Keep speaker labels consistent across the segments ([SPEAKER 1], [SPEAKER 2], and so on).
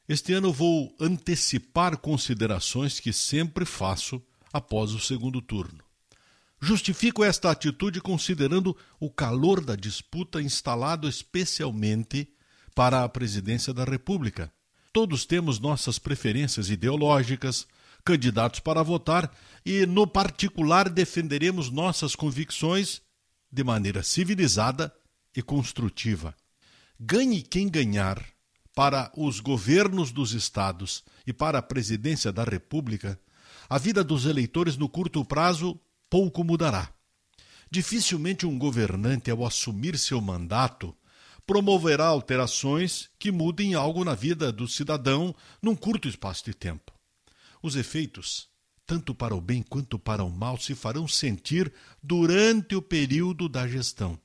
[SPEAKER 1] Este ano vou antecipar considerações que sempre faço após o segundo turno. Justifico esta atitude considerando o calor da disputa instalado especialmente para a presidência da República. Todos temos nossas preferências ideológicas, candidatos para votar e, no particular, defenderemos nossas convicções de maneira civilizada e construtiva. Ganhe quem ganhar, para os governos dos estados e para a presidência da República, a vida dos eleitores no curto prazo pouco mudará. Dificilmente um governante, ao assumir seu mandato, promoverá alterações que mudem algo na vida do cidadão num curto espaço de tempo. Os efeitos, tanto para o bem quanto para o mal, se farão sentir durante o período da gestão.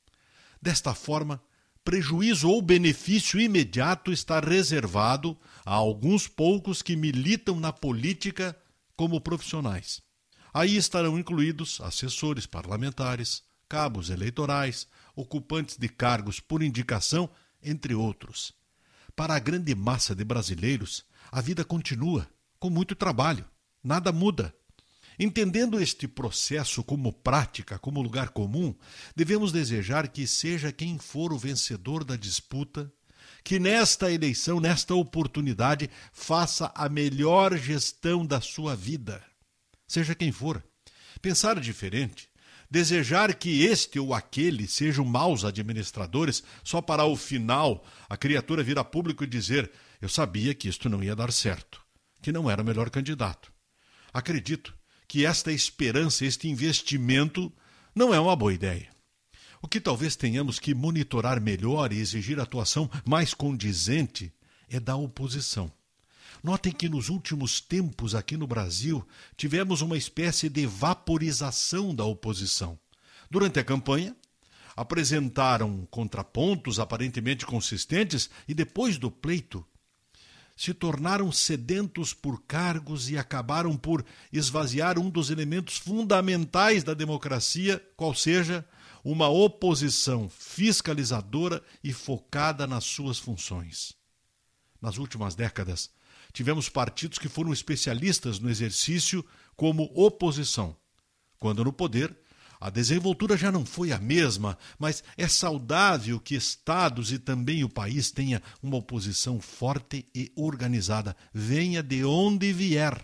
[SPEAKER 1] Desta forma, prejuízo ou benefício imediato está reservado a alguns poucos que militam na política como profissionais. Aí estarão incluídos assessores parlamentares, cabos eleitorais, ocupantes de cargos por indicação, entre outros. Para a grande massa de brasileiros, a vida continua, com muito trabalho, nada muda. Entendendo este processo como prática, como lugar comum, devemos desejar que seja quem for o vencedor da disputa, que nesta eleição, nesta oportunidade, faça a melhor gestão da sua vida. Seja quem for. Pensar diferente, desejar que este ou aquele sejam maus administradores, só para ao final a criatura vir a público e dizer: eu sabia que isto não ia dar certo, que não era o melhor candidato. Acredito que esta esperança, este investimento, não é uma boa ideia. O que talvez tenhamos que monitorar melhor e exigir atuação mais condizente é da oposição. Notem que nos últimos tempos aqui no Brasil tivemos uma espécie de vaporização da oposição. Durante a campanha, apresentaram contrapontos aparentemente consistentes e depois do pleito, se tornaram sedentos por cargos e acabaram por esvaziar um dos elementos fundamentais da democracia, qual seja uma oposição fiscalizadora e focada nas suas funções. Nas últimas décadas, tivemos partidos que foram especialistas no exercício como oposição. Quando no poder, a desenvoltura já não foi a mesma, mas é saudável que estados e também o país tenha uma oposição forte e organizada, venha de onde vier.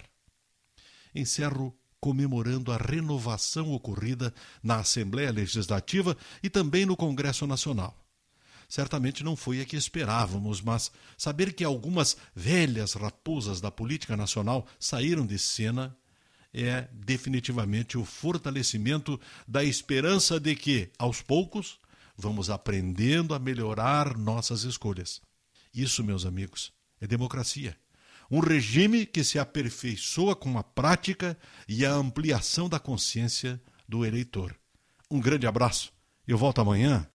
[SPEAKER 1] Encerro comemorando a renovação ocorrida na Assembleia Legislativa e também no Congresso Nacional. Certamente não foi a que esperávamos, mas saber que algumas velhas raposas da política nacional saíram de cena é definitivamente o fortalecimento da esperança de que, aos poucos, vamos aprendendo a melhorar nossas escolhas. Isso, meus amigos, é democracia. Um regime que se aperfeiçoa com a prática e a ampliação da consciência do eleitor. Um grande abraço. Eu volto amanhã